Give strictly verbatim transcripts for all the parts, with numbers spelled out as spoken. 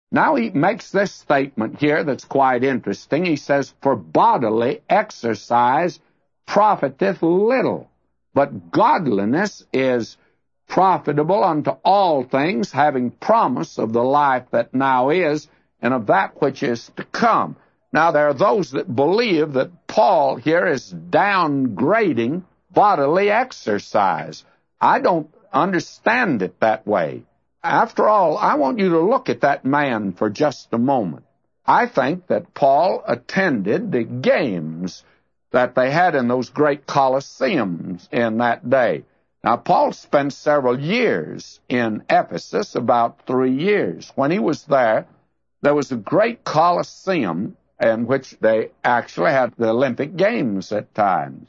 Now he makes this statement here that's quite interesting. He says, "For bodily exercise profiteth little, but godliness is profitable unto all things, having promise of the life that now is, and of that which is to come." Now, there are those that believe that Paul here is downgrading bodily exercise. I don't understand it that way. After all, I want you to look at that man for just a moment. I think that Paul attended the games that they had in those great Colosseums in that day. Now, Paul spent several years in Ephesus, about three years. When he was there, there was a great Colosseum in which they actually had the Olympic Games at times.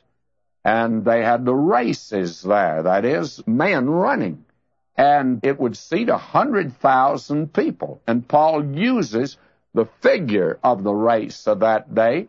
And they had the races there, that is, men running. And it would seat a hundred thousand people. And Paul uses the figure of the race of that day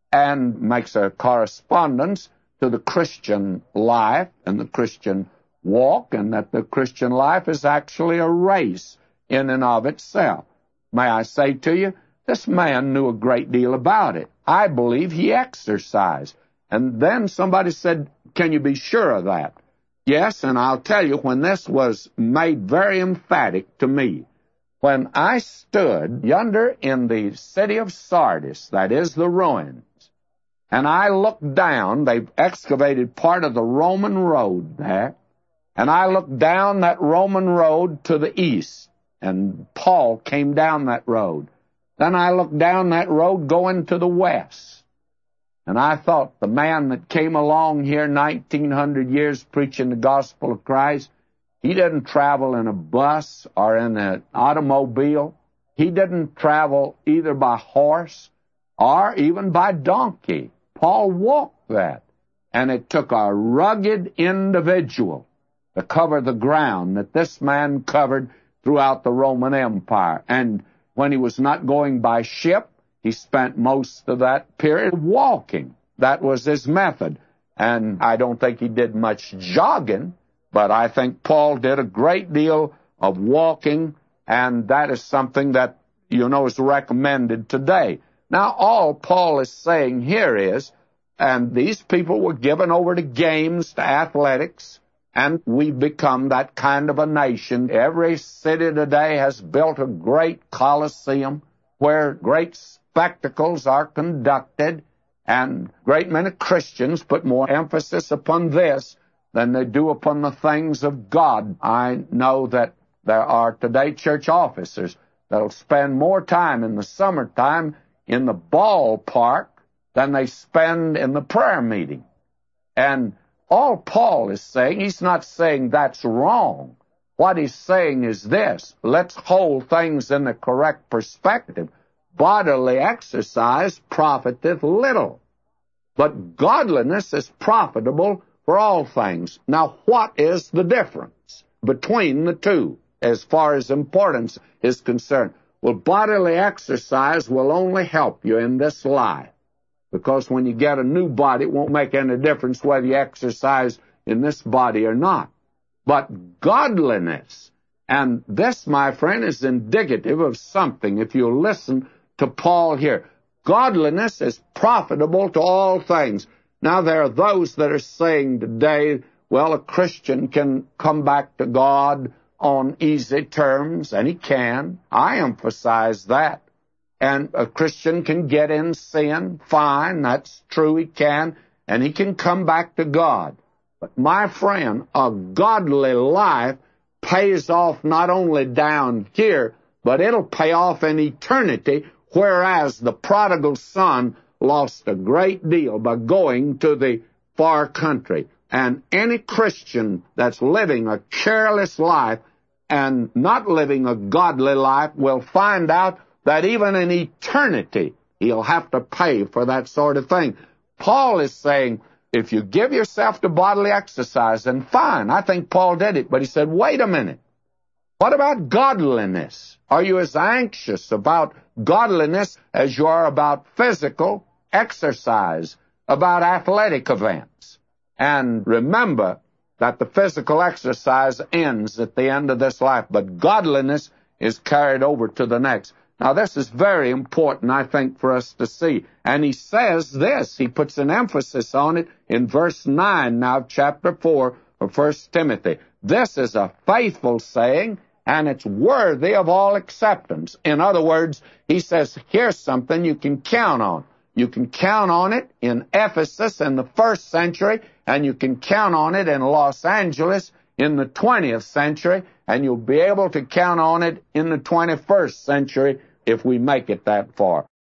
and makes a correspondence to the Christian life and the Christian walk, and that the Christian life is actually a race in and of itself. May I say to you, this man knew a great deal about it. I believe he exercised. And then somebody said, "Can you be sure of that?" Yes, and I'll tell you, when this was made very emphatic to me, when I stood yonder in the city of Sardis, that is the ruins, and I looked down, they've excavated part of the Roman road there, and I looked down that Roman road to the east, and Paul came down that road. Then I looked down that road going to the west. And I thought, the man that came along here nineteen hundred years preaching the gospel of Christ, he didn't travel in a bus or in an automobile. He didn't travel either by horse or even by donkey. Paul walked that. And it took a rugged individual to cover the ground that this man covered throughout the Roman Empire. And when he was not going by ship, he spent most of that period walking. That was his method. And I don't think he did much jogging, but I think Paul did a great deal of walking, and that is something that, you know, is recommended today. Now, all Paul is saying here is, and these people were given over to games, to athletics, and we've become that kind of a nation. Every city today has built a great Colosseum where great spectacles are conducted, and a great many Christians put more emphasis upon this than they do upon the things of God. I know that there are today church officers that will spend more time in the summertime in the ballpark than they spend in the prayer meeting. And all Paul is saying, he's not saying that's wrong. What he's saying is this: let's hold things in the correct perspective. Bodily exercise profiteth little, but godliness is profitable for all things. Now, what is the difference between the two as far as importance is concerned? Well, bodily exercise will only help you in this life, because when you get a new body, it won't make any difference whether you exercise in this body or not. But godliness, and this, my friend, is indicative of something. If you listen to Paul here, godliness is profitable to all things. Now, there are those that are saying today, well, a Christian can come back to God on easy terms, and he can. I emphasize that. And a Christian can get in sin, fine, that's true, he can, and he can come back to God. But my friend, a godly life pays off not only down here, but it'll pay off in eternity, whereas the prodigal son lost a great deal by going to the far country. And any Christian that's living a careless life and not living a godly life will find out that even in eternity he'll have to pay for that sort of thing. Paul is saying, if you give yourself to bodily exercise, then fine. I think Paul did it. But he said, wait a minute. What about godliness? Are you as anxious about godliness as you are about physical exercise, about athletic events? And remember that the physical exercise ends at the end of this life, but godliness is carried over to the next. Now, this is very important, I think, for us to see. And he says this, he puts an emphasis on it in verse nine now of chapter four of First Timothy. This is a faithful saying, and it's worthy of all acceptance. In other words, he says, here's something you can count on. You can count on it in Ephesus in the first century, and you can count on it in Los Angeles in the twentieth century, and you'll be able to count on it in the twenty-first century if we make it that far.